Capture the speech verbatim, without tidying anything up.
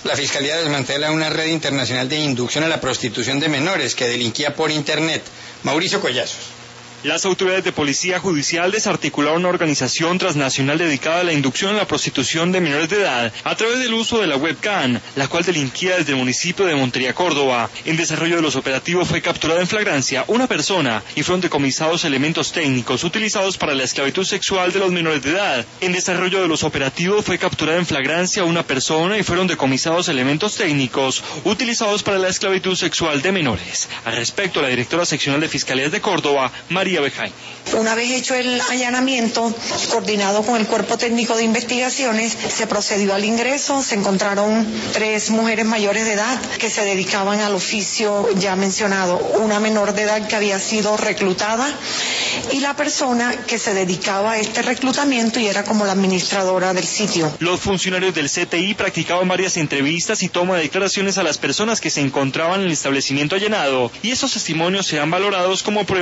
La Fiscalía desmantela una red internacional de inducción a la prostitución de menores que delinquía por Internet. Mauricio Collazos. Las autoridades de Policía Judicial desarticularon una organización transnacional dedicada a la inducción a la prostitución de menores de edad a través del uso de la webcam, la cual delinquía desde el municipio de Montería, Córdoba. En desarrollo de los operativos fue capturada en flagrancia una persona y fueron decomisados elementos técnicos utilizados para la esclavitud sexual de los menores de edad. En desarrollo de los operativos fue capturada en flagrancia una persona y fueron decomisados elementos técnicos utilizados para la esclavitud sexual de menores. Al respecto, la directora seccional de Fiscalías de Córdoba, María Bejaime. Una vez hecho el allanamiento, coordinado con el Cuerpo Técnico de Investigaciones, se procedió al ingreso, se encontraron tres mujeres mayores de edad que se dedicaban al oficio ya mencionado, una menor de edad que había sido reclutada y la persona que se dedicaba a este reclutamiento y era como la administradora del sitio. Los funcionarios del C T I practicaban varias entrevistas y toma de declaraciones a las personas que se encontraban en el establecimiento allanado y esos testimonios serán valorados como pruebas